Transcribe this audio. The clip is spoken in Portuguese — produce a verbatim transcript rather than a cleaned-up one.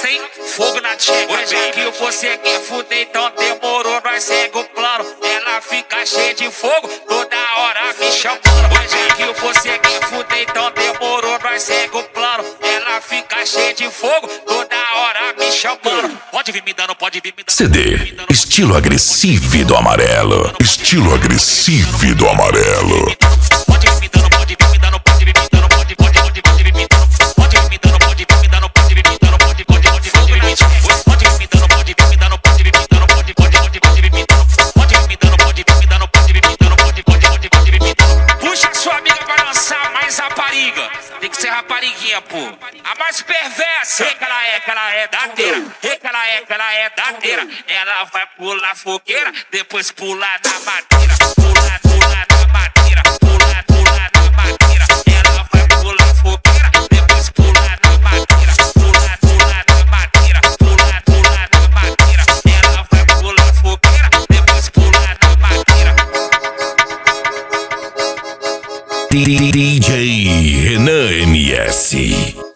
gosta, hein? Fogo na tcheca. Já que você quer fuder, então demorou, nós segue o plano. Ela fica cheia de fogo, toda hora me chamando. Já que você quer fuder, então demorou, nós segue o plano. Ela fica cheia de fogo, toda hora me chamando. Pode vir me dando, pode vir me dando. C D, estilo agressivo do amarelo. Estilo agressivo do amarelo. Pode vir me dando, pode vir me dando, pode vir me dando, pode, pode, pode, pode vir me dando. Pode vir me dando, pode vir me dando, pode vir me dando, pode, pode, pode, pode vir me dando. Pode vir me dando, pode vir me dando, pode vir me dando, pode, pode, pode, pode vir me dando. Pode vir me dando, pode vir me dando, pode vir me dando, pode, pode, pode, pode vir me dando. Puxa sua amiga pra dançar mais rapariga. Tem que ser rapariguinha, pô. A mais perversa. É que ela é, que ela é dateira. É que ela é, que ela é dateira. Ela vai pular fogueira, depois pular na madeira. Pular, pular na madeira. Pular, pular na madeira. Ela vai pular fogueira, depois pular na madeira. Pular, pular na madeira. Pular, pular na madeira. Ela vai pular fogueira, depois pular na madeira. D J Renan M S.